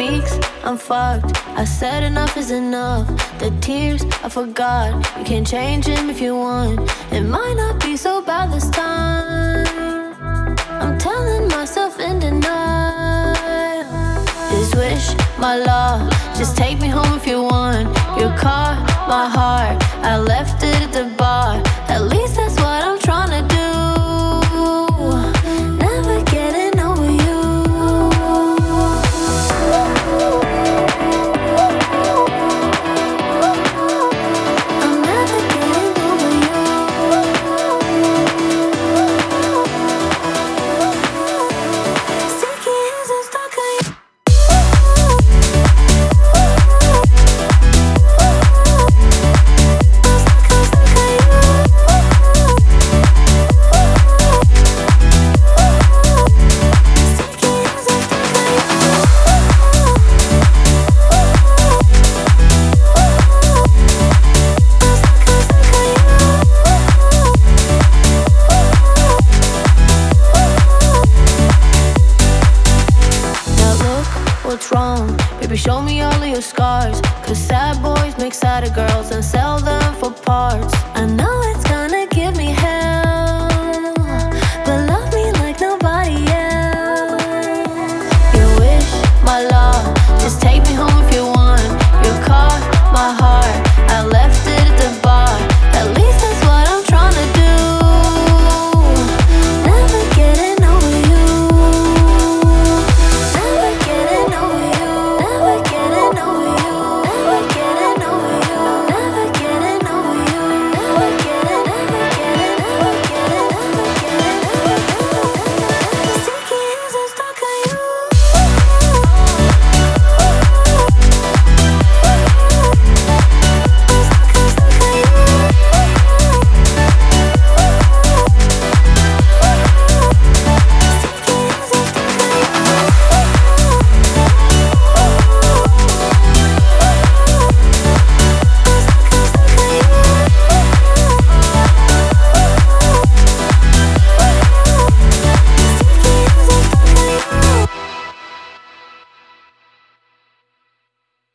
weeks, I'm fucked. I said enough is enough. The tears, I forgot. You can change them if you want. It might not be so bad this time. I'm telling myself in denial. This wish, my love, just take me home if you want. Your car, my heart,